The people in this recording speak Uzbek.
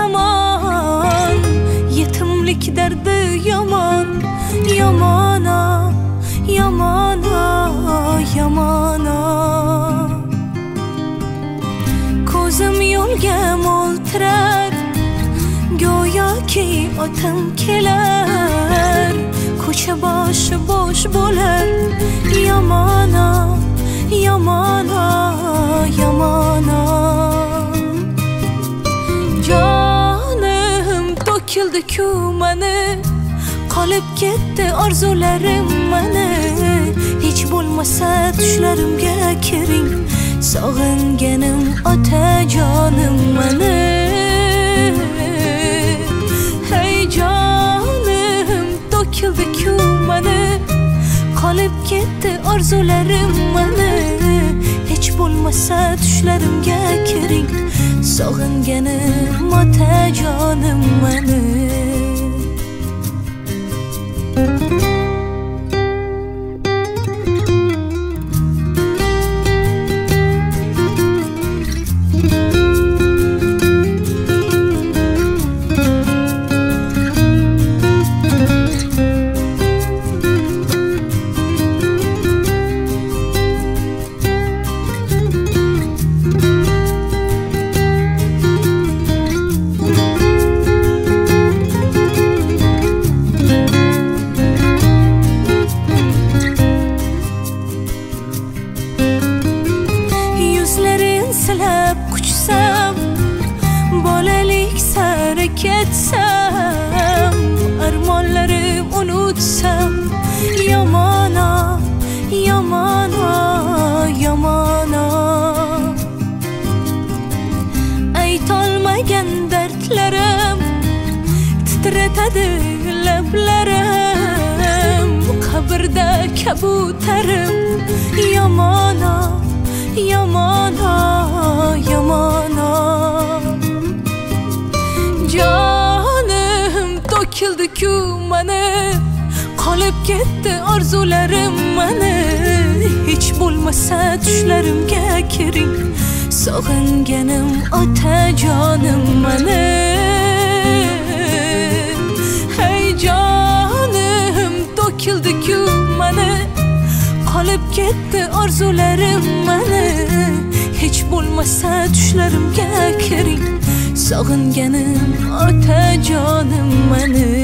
zamon yetimlik dardi yomon yomona yomona yomona ko'zim yo'lga mo'ltirar go'yoki otam kelar ko'cha boshi bo'sh bo'lar yomona yomona yomona jonim to'kildi-ku mani qolib ketdi orzularim mani hech bo'lmasa tushlarimga kiring sog'inganim otajonim mani hey jonim to'kildi-ku mani qolib ketdi orzularim mani hech bo'lmasa tushlarimga kiring sog'inganim otajonim mani silab quchsam bolalik sari ketsam armonlarim unutsam yomona yomona yomona aytolmagan dardlarim titratadi lablarim qabrda kabutarim yomona yomona yomona jonim to'kildi-ku mani qolib ketdi orzularim mani hech bo'lmasa tushlarimga kiring sog'inganim otajonim mani hey jonim to'kildi-ku mani qolib ketdi orzularim mani hech bo'lmasa tushlarimga kiring sog'inganim otajonim mani